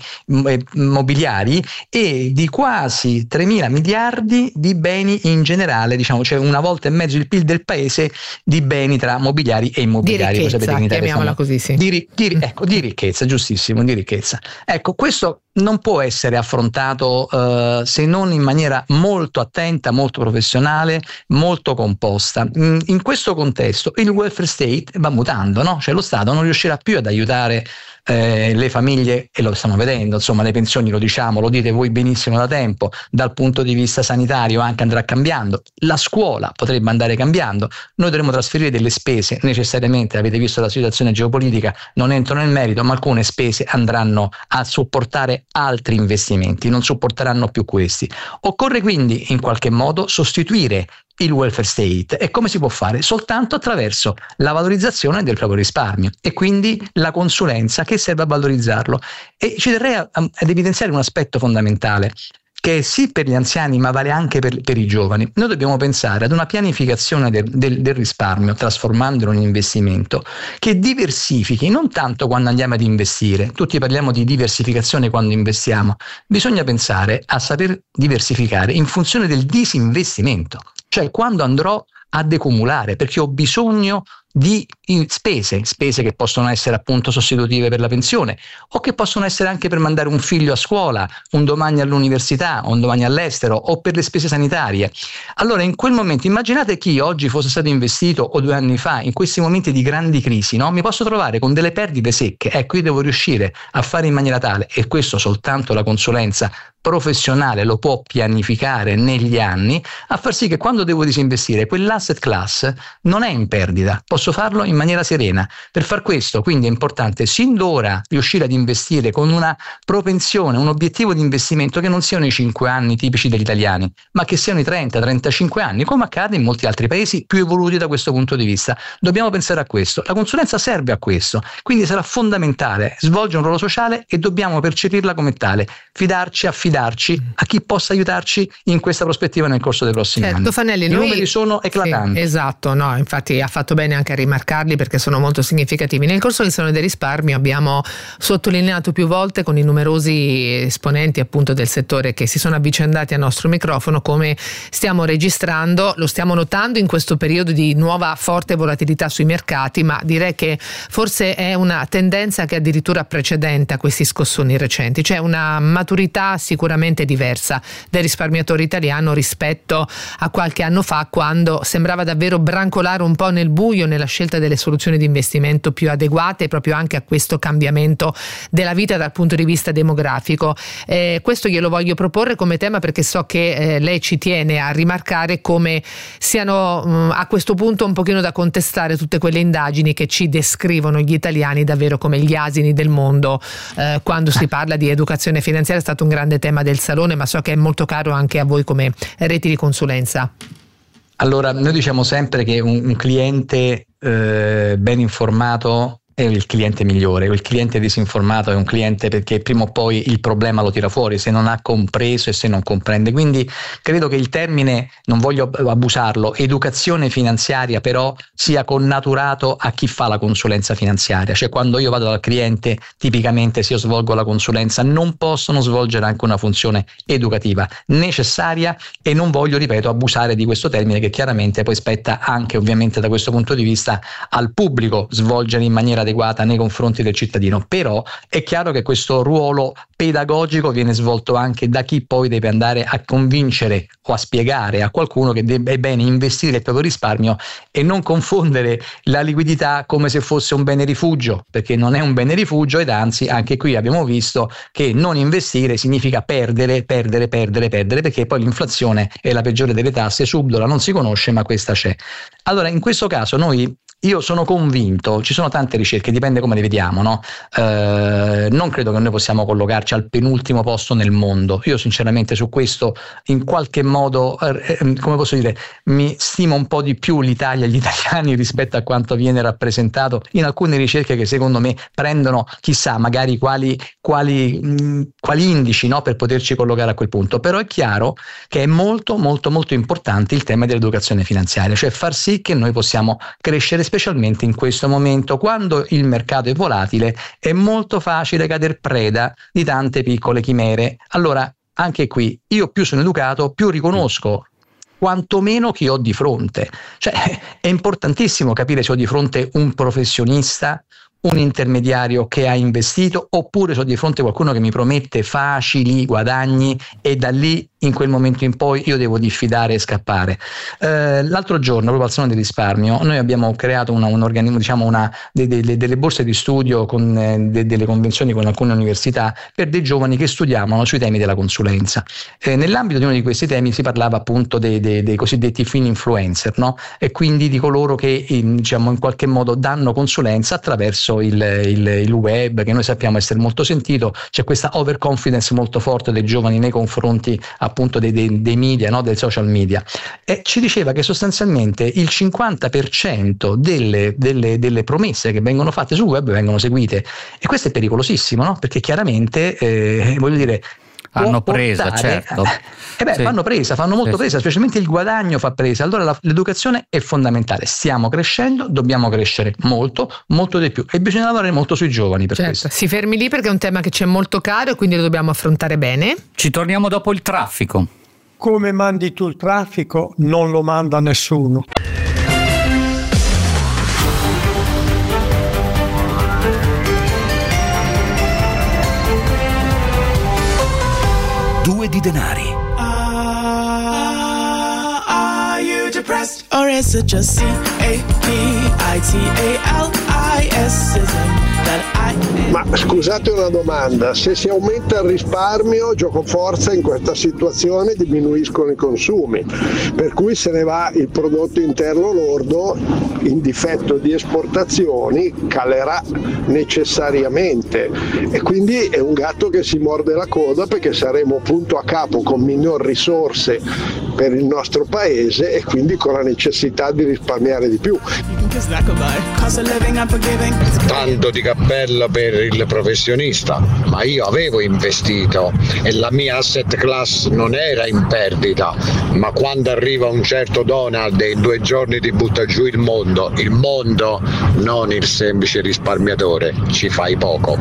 mobiliari e di quasi 3.000 miliardi di beni in generale, cioè una volta e mezzo il PIL del paese di beni tra mobiliari e immobiliari. Di ricchezza, chiamiamola così, sì. Di ricchezza, giustissimo, di ricchezza. Ecco, questo non può essere affrontato se non in maniera molto attenta, molto professionale, molto composta. In questo contesto il welfare state va mutando, no? Cioè lo Stato non riuscirà più ad aiutare le famiglie, e lo stiamo vedendo, insomma, le pensioni, lo dite voi benissimo da tempo, dal punto di vista sanitario anche andrà cambiando, la scuola potrebbe andare cambiando, noi dovremo trasferire delle spese necessariamente, avete visto la situazione geopolitica, non entro nel merito, ma alcune spese andranno a supportare altri investimenti, non supporteranno più questi. Occorre quindi in qualche modo sostituire il welfare state, e come si può fare? Soltanto attraverso la valorizzazione del proprio risparmio e quindi la consulenza che serve a valorizzarlo. E ci terrei ad evidenziare un aspetto fondamentale, che sì per gli anziani ma vale anche per i giovani. Noi dobbiamo pensare ad una pianificazione del risparmio, trasformandolo in investimento, che diversifichi non tanto quando andiamo ad investire. Tutti parliamo di diversificazione quando investiamo, bisogna pensare a saper diversificare in funzione del disinvestimento, cioè quando andrò a decumulare, perché ho bisogno di spese che possono essere appunto sostitutive per la pensione, o che possono essere anche per mandare un figlio a scuola, un domani all'università, un domani all'estero, o per le spese sanitarie. Allora in quel momento immaginate chi oggi fosse stato investito o 2 anni fa in questi momenti di grandi crisi, no? Mi posso trovare con delle perdite secche. Ecco, io devo riuscire a fare in maniera tale, e questo soltanto la consulenza professionale lo può pianificare negli anni, a far sì che quando devo disinvestire quell'asset class non è in perdita, posso farlo in maniera serena. Per far questo quindi è importante sin d'ora riuscire ad investire con una propensione, un obiettivo di investimento che non siano i 5 anni tipici degli italiani, ma che siano i 30-35 anni, come accade in molti altri paesi più evoluti da questo punto di vista. Dobbiamo pensare a questo, la consulenza serve a questo, quindi sarà fondamentale, svolge un ruolo sociale e dobbiamo percepirla come tale, affidarci a chi possa aiutarci in questa prospettiva nel corso dei prossimi anni. Fanelli, I numeri sono eclatanti. Sì, esatto, no, infatti ha fatto bene anche a rimarcarli perché sono molto significativi. Nel corso del Salone del Risparmio abbiamo sottolineato più volte con i numerosi esponenti appunto del settore che si sono avvicendati al nostro microfono come stiamo registrando, lo stiamo notando in questo periodo di nuova forte volatilità sui mercati, ma direi che forse è una tendenza che è addirittura precedente a questi scossoni recenti, cioè una maturità sicuramente diversa del risparmiatore italiano rispetto a qualche anno fa, quando sembrava davvero brancolare un po' nel buio nella scelta delle soluzioni di investimento più adeguate proprio anche a questo cambiamento della vita dal punto di vista demografico. Questo glielo voglio proporre come tema perché so che lei ci tiene a rimarcare come siano a questo punto un pochino da contestare tutte quelle indagini che ci descrivono gli italiani davvero come gli asini del mondo quando si parla di educazione finanziaria. È stato un grande tema del Salone, ma so che è molto caro anche a voi come reti di consulenza. Allora, noi diciamo sempre che un cliente ben informato è il cliente migliore, il cliente disinformato è un cliente perché prima o poi il problema lo tira fuori se non ha compreso e se non comprende. Quindi credo che il termine, non voglio abusarlo, educazione finanziaria però sia connaturato a chi fa la consulenza finanziaria, cioè quando io vado dal cliente, tipicamente se io svolgo la consulenza non possono svolgere anche una funzione educativa necessaria, e non voglio, ripeto, abusare di questo termine che chiaramente poi spetta anche ovviamente da questo punto di vista al pubblico svolgere in maniera adeguata nei confronti del cittadino. Però è chiaro che questo ruolo pedagogico viene svolto anche da chi poi deve andare a convincere o a spiegare a qualcuno che è bene investire il proprio risparmio e non confondere la liquidità come se fosse un bene rifugio, perché non è un bene rifugio, ed anzi anche qui abbiamo visto che non investire significa perdere, perché poi l'inflazione è la peggiore delle tasse, subdola non si conosce, ma questa c'è. Allora in questo caso io sono convinto, ci sono tante ricerche, dipende come le vediamo, no? Non credo che noi possiamo collocarci al penultimo posto nel mondo. Io sinceramente su questo in qualche modo, come posso dire, mi stimo un po' di più l'Italia e gli italiani rispetto a quanto viene rappresentato in alcune ricerche che secondo me prendono chissà magari quali indici, no? Per poterci collocare a quel punto. Però è chiaro che è molto molto molto importante il tema dell'educazione finanziaria, cioè far sì che noi possiamo crescere, specialmente in questo momento, quando il mercato è volatile, è molto facile cader preda di tante piccole chimere. Allora, anche qui, io più sono educato, più riconosco quantomeno chi ho di fronte. Cioè, è importantissimo capire se ho di fronte un professionista, un intermediario che ha investito, oppure se ho di fronte qualcuno che mi promette facili guadagni e da lì in quel momento in poi io devo diffidare e scappare. L'altro giorno, proprio al Salone del Risparmio, noi abbiamo creato un organismo, diciamo delle borse di studio con delle convenzioni con alcune università per dei giovani che studiavano sui temi della consulenza. Nell'ambito di uno di questi temi si parlava appunto dei cosiddetti fin influencer, no? E quindi di coloro che diciamo in qualche modo danno consulenza attraverso il web, che noi sappiamo essere molto sentito. C'è questa overconfidence molto forte dei giovani nei confronti appunto dei media, no? Del social media, e ci diceva che sostanzialmente il 50% delle promesse che vengono fatte sul web vengono seguite, e questo è pericolosissimo, no? Perché chiaramente voglio dire hanno presa, certo. Sì. Fanno molto presa, specialmente il guadagno fa presa. Allora l'educazione è fondamentale. Stiamo crescendo, dobbiamo crescere molto, molto di più, e bisogna lavorare molto sui giovani per questo. Si fermi lì perché è un tema che c'è molto caro e quindi lo dobbiamo affrontare bene. Ci torniamo dopo il traffico. Come mandi tu il traffico? Non lo manda nessuno. Due di denari. Are you depressed or is it just CAPITALIS? Ma scusate una domanda, se si aumenta il risparmio, giocoforza in questa situazione diminuiscono i consumi, per cui se ne va il prodotto interno lordo, in difetto di esportazioni calerà necessariamente, e quindi è un gatto che si morde la coda, perché saremo punto a capo con minor risorse per il nostro paese e quindi con la necessità di risparmiare di più. Tanto di cappello per il professionista, ma io avevo investito e la mia asset class non era in perdita, ma quando arriva un certo Donald e in 2 giorni ti butta giù il mondo, non il semplice risparmiatore, ci fai poco.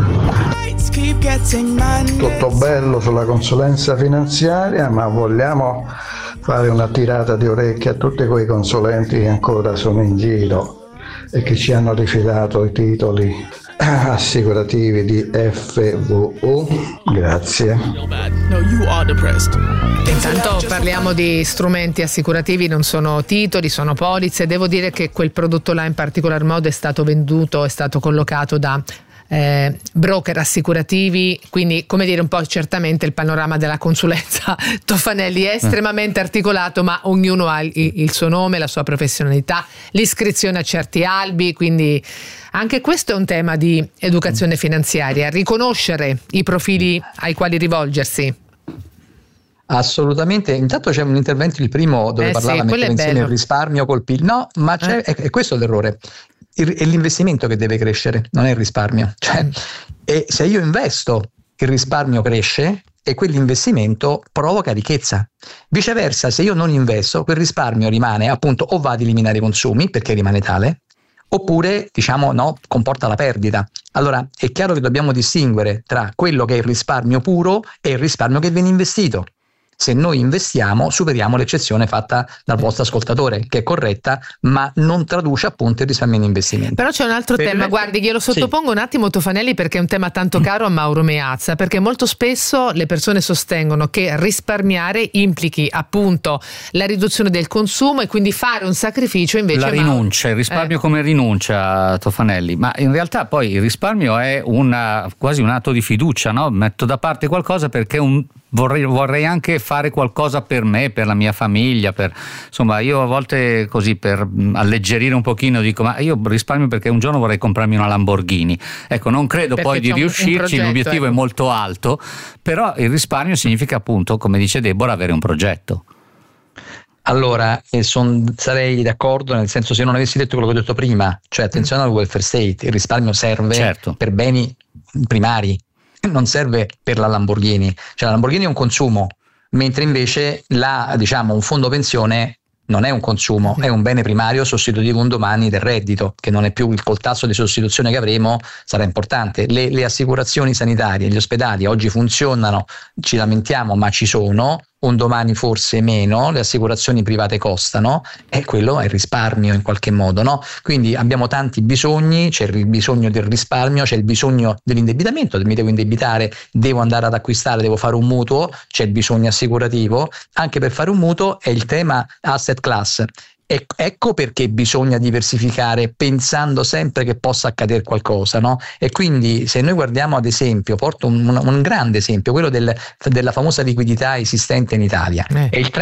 Tutto bello sulla consulenza finanziaria, ma vogliamo fare una tirata di orecchie a tutti quei consulenti che ancora sono in giro e che ci hanno rifilato i titoli assicurativi di FVU. Grazie. Intanto parliamo di strumenti assicurativi, non sono titoli, sono polizze. Devo dire che quel prodotto là in particolar modo è stato venduto, è stato collocato da broker assicurativi, quindi come dire un po' certamente il panorama della consulenza Toffanelli è estremamente articolato, ma ognuno ha il suo nome, la sua professionalità, l'iscrizione a certi albi, quindi anche questo è un tema di educazione finanziaria, riconoscere i profili ai quali rivolgersi. Assolutamente, intanto c'è un intervento, il primo dove parlava mettere insieme il risparmio col PIL, no, ma è questo l'errore. È l'investimento che deve crescere, non è il risparmio. Cioè, e se io investo, il risparmio cresce e quell'investimento provoca ricchezza. Viceversa, se io non investo, quel risparmio rimane appunto o va ad eliminare i consumi perché rimane tale, oppure diciamo no, comporta la perdita. Allora è chiaro che dobbiamo distinguere tra quello che è il risparmio puro e il risparmio che viene investito. se noi investiamo superiamo l'eccezione fatta dal vostro ascoltatore, che è corretta, ma non traduce appunto il risparmio in investimento. Però c'è un altro tema, guardi, glielo sottopongo un attimo, Tofanelli, perché è un tema tanto caro a Mauro Meazza, perché molto spesso le persone sostengono che risparmiare implichi appunto la riduzione del consumo e quindi fare un sacrificio, invece la rinuncia, il risparmio come rinuncia, Tofanelli, ma in realtà poi il risparmio è quasi un atto di fiducia, no? Metto da parte qualcosa perché vorrei anche fare qualcosa per me, per la mia famiglia, insomma, io a volte così per alleggerire un pochino dico, ma io risparmio perché un giorno vorrei comprarmi una Lamborghini. Ecco, non credo perché poi di riuscirci, l'obiettivo è molto alto, però il risparmio significa appunto, come dice Deborah, avere un progetto. Allora, sarei d'accordo, nel senso, se non avessi detto quello che ho detto prima, cioè attenzione al welfare state, il risparmio serve per beni primari, non serve per la Lamborghini, cioè la Lamborghini è un consumo, mentre invece un fondo pensione non è un consumo, è un bene primario sostitutivo un domani del reddito, che non è più col tasso di sostituzione che avremo sarà importante. Le assicurazioni sanitarie, gli ospedali oggi funzionano, ci lamentiamo, ma ci sono. Un domani forse meno, le assicurazioni private costano e quello è il risparmio in qualche modo, no? Quindi abbiamo tanti bisogni, c'è il bisogno del risparmio, c'è il bisogno dell'indebitamento, mi devo indebitare, devo andare ad acquistare, devo fare un mutuo, c'è il bisogno assicurativo, anche per fare un mutuo è il tema asset class. Ecco perché bisogna diversificare pensando sempre che possa accadere qualcosa, no? E quindi se noi guardiamo ad esempio, porto un grande esempio, quello della famosa liquidità esistente in Italia, è il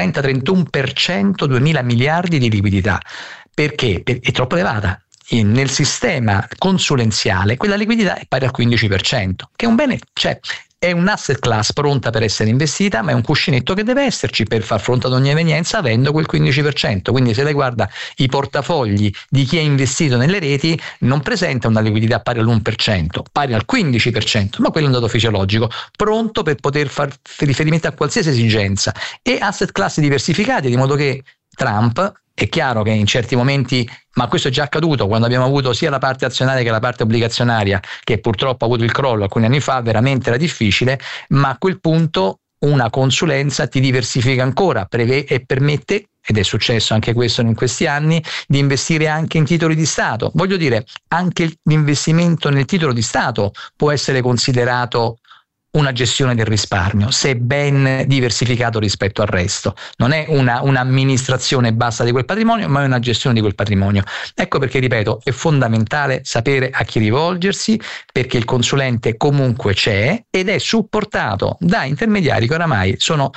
30-31%, 2.000 miliardi di liquidità. Perché? È troppo elevata. Nel sistema consulenziale quella liquidità è pari al 15%, che è un bene, cioè è un asset class pronta per essere investita, ma è un cuscinetto che deve esserci per far fronte ad ogni evenienza avendo quel 15%. Quindi se lei guarda i portafogli di chi è investito nelle reti, non presenta una liquidità pari all'1%, pari al 15%, ma quello è un dato fisiologico, pronto per poter far riferimento a qualsiasi esigenza. E asset class diversificati, di modo che Trump, è chiaro che in certi momenti, ma questo è già accaduto quando abbiamo avuto sia la parte azionaria che la parte obbligazionaria, che purtroppo ha avuto il crollo alcuni anni fa, veramente era difficile, ma a quel punto una consulenza ti diversifica ancora e permette, ed è successo anche questo in questi anni, di investire anche in titoli di Stato. Voglio dire, anche l'investimento nel titolo di Stato può essere considerato una gestione del risparmio, se ben diversificato rispetto al resto. Non è un'amministrazione bassa di quel patrimonio, ma è una gestione di quel patrimonio. Ecco perché, ripeto, è fondamentale sapere a chi rivolgersi, perché il consulente comunque c'è ed è supportato da intermediari che oramai sono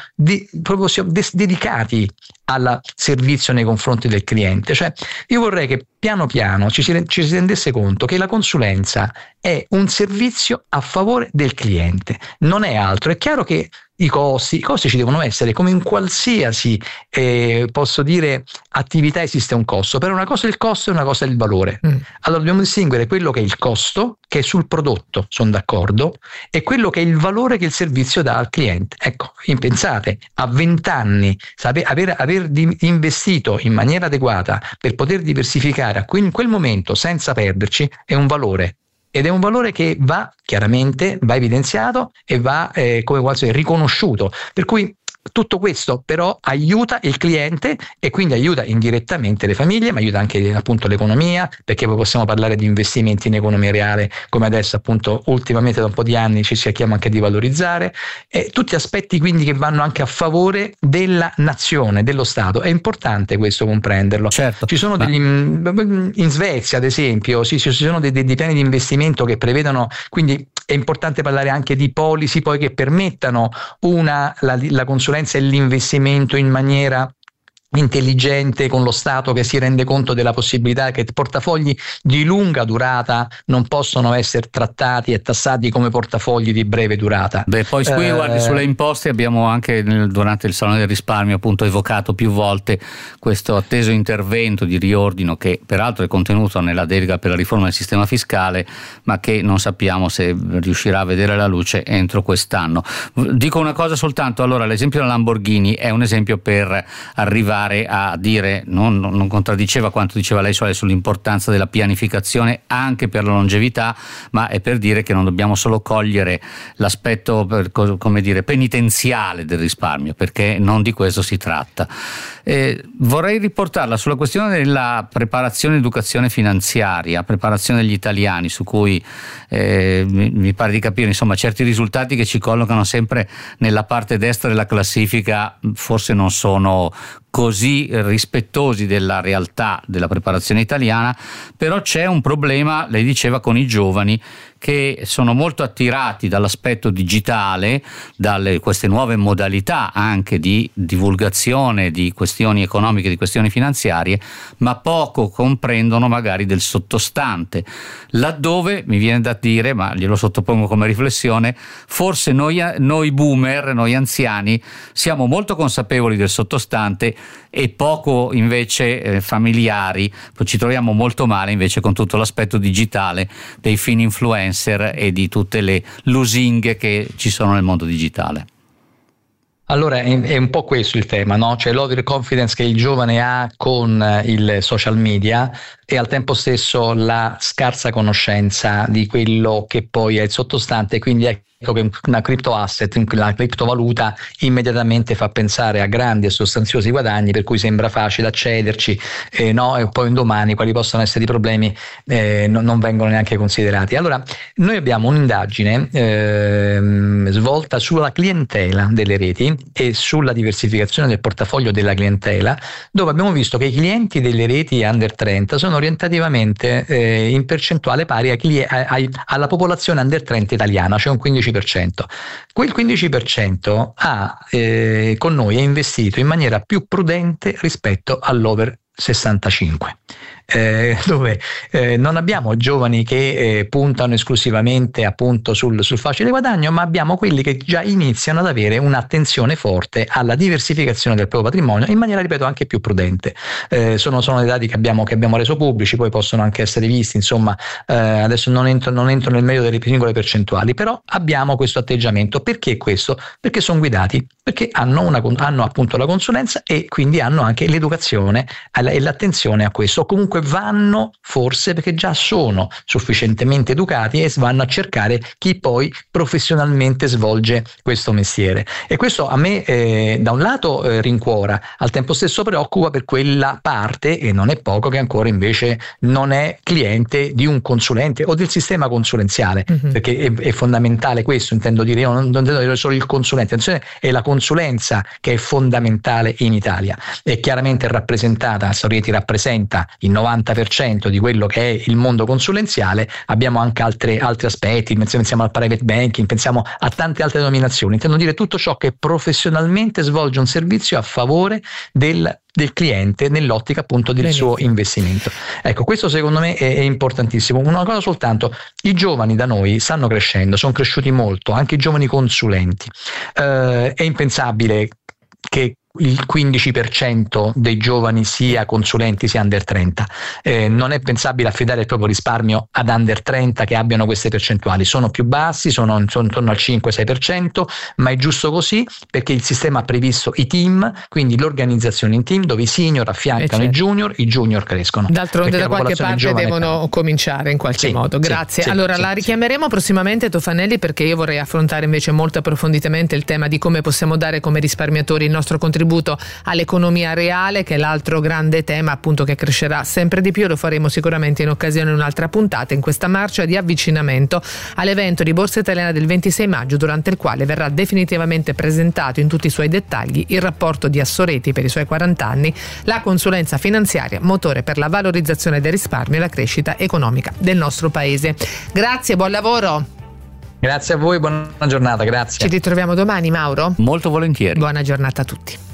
dedicati al servizio nei confronti del cliente. Cioè, io vorrei che piano piano ci si rendesse conto che la consulenza è un servizio a favore del cliente, non è altro. È chiaro che i costi ci devono essere, come in qualsiasi posso dire attività esiste un costo, però una cosa è il costo e una cosa è il valore. Allora dobbiamo distinguere quello che è il costo, che è sul prodotto, sono d'accordo, e quello che è il valore che il servizio dà al cliente. Ecco, pensate, a 20 anni aver investito in maniera adeguata per poter diversificare in quel momento senza perderci è un valore. Ed è un valore che va evidenziato e va come quasi riconosciuto. Per cui tutto questo però aiuta il cliente e quindi aiuta indirettamente le famiglie, ma aiuta anche appunto l'economia, perché poi possiamo parlare di investimenti in economia reale, come adesso appunto ultimamente da un po' di anni ci cerchiamo anche di valorizzare, tutti aspetti quindi che vanno anche a favore della nazione, dello Stato. È importante questo comprenderlo. Certo. Ci sono in Svezia ad esempio ci sono dei piani di investimento che prevedono, quindi è importante parlare anche di policy poi che permettano la consulenza e l'investimento in maniera intelligente, con lo Stato che si rende conto della possibilità che portafogli di lunga durata non possono essere trattati e tassati come portafogli di breve durata. Poi qui guardi, sulle imposte abbiamo anche durante il Salone del Risparmio appunto evocato più volte questo atteso intervento di riordino che peraltro è contenuto nella delega per la riforma del sistema fiscale, ma che non sappiamo se riuscirà a vedere la luce entro quest'anno. Dico una cosa soltanto, allora l'esempio della Lamborghini è un esempio per arrivare pare a dire, non contraddiceva quanto diceva lei sull'importanza della pianificazione anche per la longevità, ma è per dire che non dobbiamo solo cogliere l'aspetto, come dire, penitenziale del risparmio, perché non di questo si tratta. Vorrei riportarla sulla questione della preparazione e educazione finanziaria, preparazione degli italiani, su cui mi pare di capire, insomma, certi risultati che ci collocano sempre nella parte destra della classifica forse non sono così rispettosi della realtà della preparazione italiana, però c'è un problema, lei diceva, con i giovani che sono molto attirati dall'aspetto digitale, dalle queste nuove modalità anche di divulgazione di questioni economiche, di questioni finanziarie, ma poco comprendono magari del sottostante, laddove mi viene da dire, ma glielo sottopongo come riflessione, forse noi boomer, noi anziani, siamo molto consapevoli del sottostante e poco invece familiari, poi ci troviamo molto male invece con tutto l'aspetto digitale dei fin influencer e di tutte le lusinghe che ci sono nel mondo digitale. Allora è un po' questo il tema, no? Cioè l'overconfidence che il giovane ha con il social media e al tempo stesso la scarsa conoscenza di quello che poi è il sottostante, quindi ecco che una crypto asset, la criptovaluta immediatamente fa pensare a grandi e sostanziosi guadagni, per cui sembra facile accederci, no? E poi un domani quali possono essere i problemi non vengono neanche considerati. Allora noi abbiamo un'indagine svolta sulla clientela delle reti e sulla diversificazione del portafoglio della clientela, dove abbiamo visto che i clienti delle reti under 30 sono orientativamente in percentuale pari alla popolazione under 30 italiana, cioè un 15%. Quel 15% con noi è investito in maniera più prudente rispetto all'over 65. Dove non abbiamo giovani che puntano esclusivamente appunto sul facile guadagno, ma abbiamo quelli che già iniziano ad avere un'attenzione forte alla diversificazione del proprio patrimonio in maniera, ripeto, anche più prudente. Sono dei dati che abbiamo reso pubblici, poi possono anche essere visti, insomma, adesso non entro nel merito delle singole percentuali, però abbiamo questo atteggiamento. Perché questo? Perché sono guidati, perché hanno appunto la consulenza e quindi hanno anche l'educazione e l'attenzione a questo, o comunque vanno forse perché già sono sufficientemente educati e vanno a cercare chi poi professionalmente svolge questo mestiere. E questo a me da un lato rincuora, al tempo stesso preoccupa per quella parte, e non è poco, che ancora invece non è cliente di un consulente o del sistema consulenziale, perché è fondamentale questo, intendo dire, io non intendo dire solo il consulente, è la consulenza che è fondamentale in Italia, è chiaramente rappresentata, Soreti rappresenta il 90% di quello che è il mondo consulenziale. Abbiamo anche altri aspetti, pensiamo al private banking, pensiamo a tante altre denominazioni, intendo dire tutto ciò che professionalmente svolge un servizio a favore del cliente nell'ottica appunto del suo investimento. Ecco, questo secondo me è importantissimo. Una cosa soltanto, i giovani da noi stanno crescendo, sono cresciuti molto, anche i giovani consulenti. È impensabile che il 15% dei giovani sia consulenti sia under 30. Non è pensabile affidare il proprio risparmio ad under 30 che abbiano queste percentuali. Sono più bassi, sono intorno al 5-6%, ma è giusto così perché il sistema ha previsto i team, quindi l'organizzazione in team dove i senior affiancano i junior crescono. D'altronde da qualche parte devono cominciare in qualche modo. Grazie. Allora la richiameremo prossimamente, Tofanelli, perché io vorrei affrontare invece molto approfonditamente il tema di come possiamo dare come risparmiatori il nostro contributo all'economia reale, che è l'altro grande tema appunto che crescerà sempre di più. Lo faremo sicuramente in occasione di un'altra puntata in questa marcia di avvicinamento all'evento di Borsa Italiana del 26 maggio, durante il quale verrà definitivamente presentato in tutti i suoi dettagli il rapporto di Assoreti per i suoi 40 anni, la consulenza finanziaria, motore per la valorizzazione del risparmio e la crescita economica del nostro paese. Grazie, buon lavoro. Grazie a voi, buona giornata, grazie. Ci ritroviamo domani, Mauro? Molto volentieri. Buona giornata a tutti.